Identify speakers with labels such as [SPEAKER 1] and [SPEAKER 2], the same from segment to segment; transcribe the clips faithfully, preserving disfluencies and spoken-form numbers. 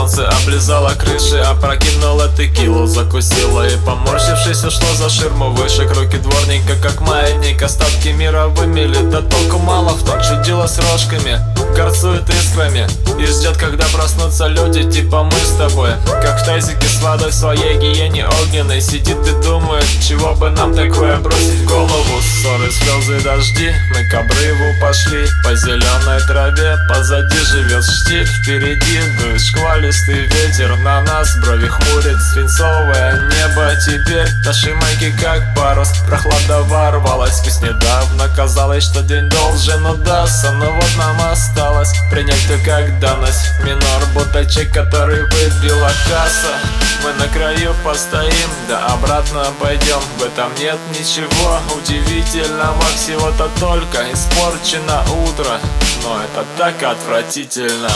[SPEAKER 1] солнце облизало крыши, опрокинула текилу, закусила и, поморщившись, ушла за ширму выше. Круги дворника, как маятник, остатки мира вымели. Да толку мало в том, чудило с рожками, горцует искрами и ждет, когда проснутся люди типа мы с тобой. Как в тазике с водой в своей гиене огненной сидит и думает, чего бы нам такое бросить в голову. Ссоры, слезы, дожди, мы к обрыву пошли. По зеленой траве позади живет штиль, впереди дует шквалистый ветер на нас, брови хмурит свинцовое небо. Теперь наши майки как парус, прохлада ворвалась. Кис недавно казалось, что день должен удастся, но вот нам осталось принять то как данность. Минор, будто чек, который выбила касса. Мы на краю постоим, да обратно пойдем. В этом нет ничего удивительного, всего-то только испорчено утро. Но это так отвратительно.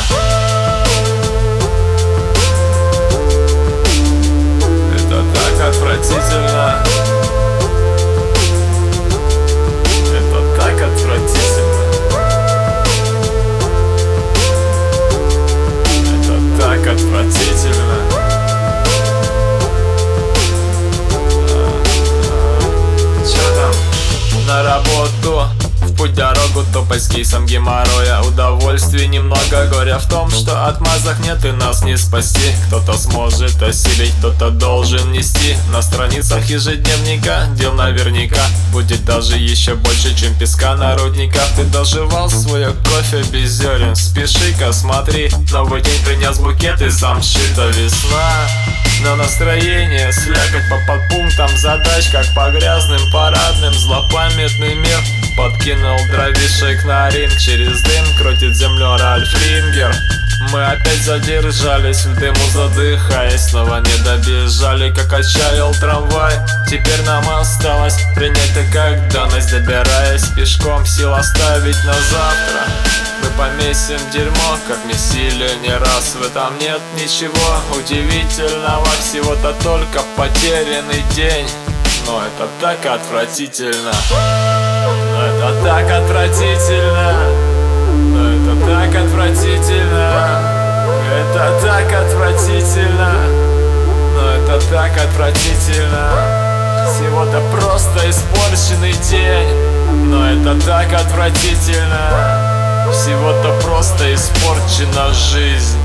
[SPEAKER 1] Это так отвратительно. Это так отвратительно. Это так отвратительно. Чё там? На работу, в путь дорогу, топать с кейсом геморроя. Удовольствий немного, горя в том, что отмазок нет и нас не спасти. Кто-то сможет осилить, кто-то должен нести. На страницах ежедневника дел наверняка будет даже еще больше, чем песка на рудниках. Ты доживал свое кофе без зерен, спеши-ка, смотри, новый день принес букет и самшита весна. Но настроение слякоть по подпунктам задач, как по грязным парадным. Злопамятный мир подкинул дровишек на ринг, через дым крутит землю Ральф Рингер. Мы опять задержались в дыму, задыхаясь, снова не добежали, как отчаял трамвай. Теперь нам осталось принять это как данность, добираясь пешком, сил оставить на завтра. Мы помесим дерьмо, как месили не раз. В этом нет ничего удивительного, всего-то только потерянный день. Но это так отвратительно. Но это так отвратительно. Но это так отвратительно. Это так отвратительно. Но это так отвратительно. Всего-то просто испорченный день. Но это так отвратительно. Всего-то просто испорчена жизнь.